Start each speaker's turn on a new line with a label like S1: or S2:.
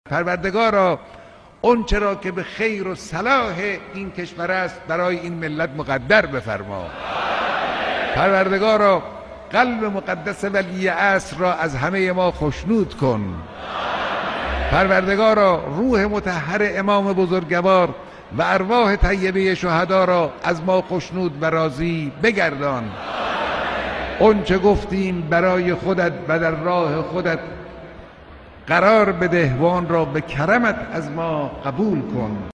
S1: پروردگارا اون چرا که به خیر و صلاح این کشور است برای این ملت مقدر بفرما. پروردگارا قلب مقدس ولی عصر را از همه ما خوشنود کن. پروردگارا روح مطهر امام بزرگوار و ارواح طیبه شهدا را از ما خوشنود و راضی بگردان. اون چه گفتیم برای خودت و در راه خودت قرار بده و آن را به کرمت از ما قبول کن.